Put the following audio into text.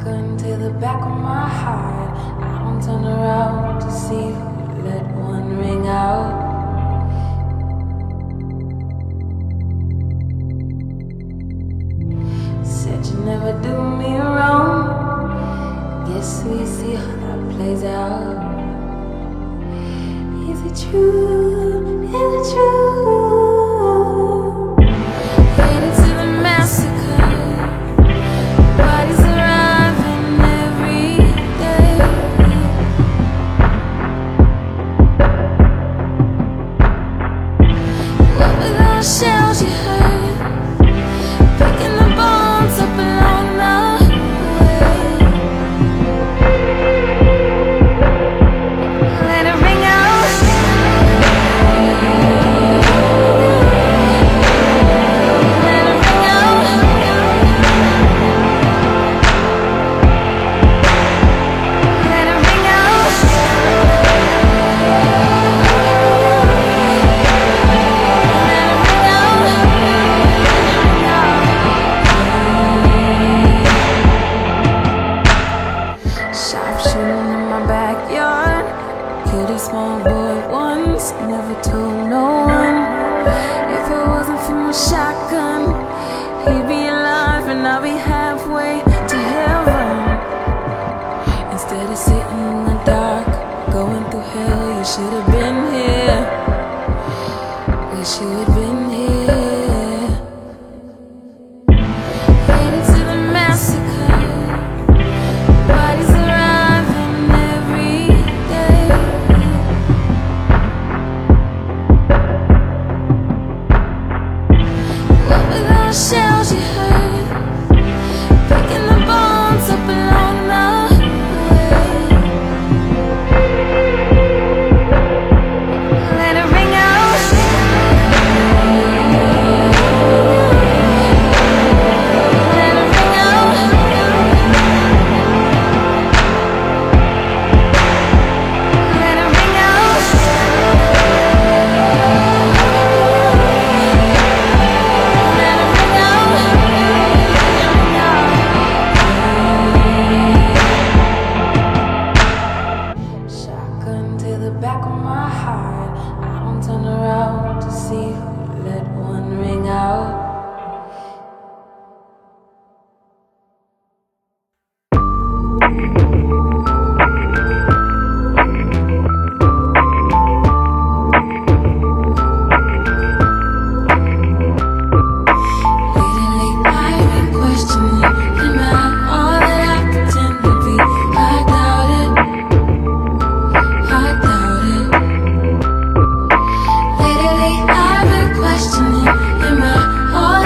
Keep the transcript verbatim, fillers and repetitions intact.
Shotgun to the back of my heart. I don't turn around to see who let one ring out. Said you never do me wrong. Guess we see how that plays out. Is it true? Is it true? Headed to the massacre. Bodies arriving every day. What were those shells you heard? Picking the bones up along the way. Let it ring out. Let it ring out. Let it ring out. Sharpshooting in my backyard. Killed a small boy once, never told no one. If it wasn't for my shotgun, he'd be alive and I'll be halfway to heaven. Instead of sitting in the dark, going through hell, you should have been here. Wish you had been here. Headed to the massacre. Bodies arriving every day. What were those shells you heard? Picking the bones up along the way. Let it ring out. Let it ring out. Let it ring out. Let it ring out. Shotgun to the back of my heart. I don't turn around to see who let one ring out. Lately I've been questioning, am I all that I pretend to be? I doubt it, I doubt it. Lately I've been questioning, am I all